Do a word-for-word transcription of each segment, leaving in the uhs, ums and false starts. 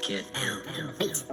Kid L L Beats.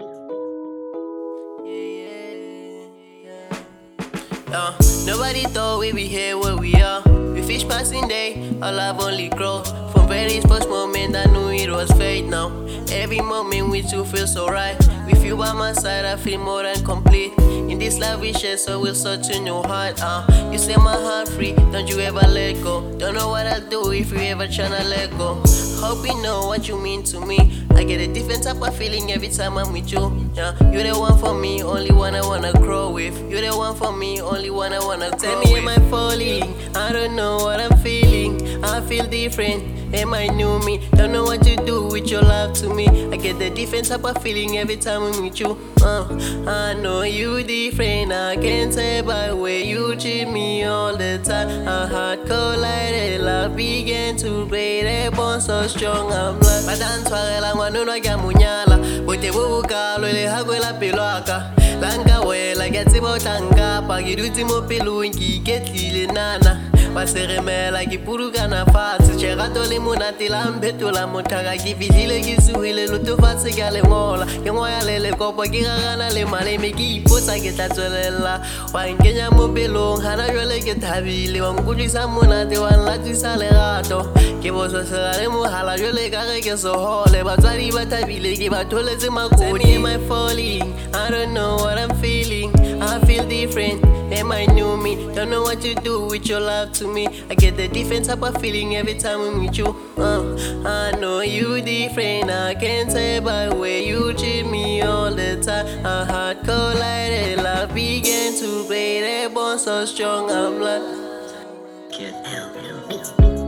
Uh, nobody thought we'd be here where we are. We fish passing day, our love only grows. From very first moment I knew it was fate now. Every moment with you feel so right. With you by my side I feel more than complete. In this life we share so we'll search in your heart. uh. You set my heart free, don't you ever let go. Don't know what I'll do if you ever tryna let go. Hope you know what you mean to me. I get a different type of feeling every time I'm with you. Yeah, you're the one for me, only one I wanna grow with. You're the one for me, only one I wanna grow Tell me, with. Am I falling? I don't know what I'm feeling. I feel different. Am I new me? Don't know what you do with your love to me. I get a different type of feeling every time I'm with you. Uh, I know you different. I can't say by the way you treat me all the time. Our heart collided, love began to play. That bond so strong, I'm like Madantwarela ngwanona kya munyala bote bubuka lo le hagwela pelwaka langa wela ke tseba o tlanka pa ke dutse mo pelong ke iketlile nana baseremela ke purukana fatshe tsherato le monate la mpetola mothaka ke fihlile ke suhile loto fatshe ke le ngola ke ngoya le le kopo ke gagana le maleme ke ipotsa ke tla tswelela wa nkenya mo pelong hana jwale ke thabile wa nkutlwisa monate wa nlatsisa lerato ke boso sela le mohala jwale ka ge ke sohole batswadi ba thabile ke ba tholetse makodi. Am I falling? I don't know what I'm feeling. I feel different. Am I new me? Don't know what you do with your love to me. I get a different type of feeling every time I'm with you. Uh, I know you different. I can't say by the way you treat me all the time. Our heart collided, love began to play. That bond so strong, I'm like Kid L L Beats.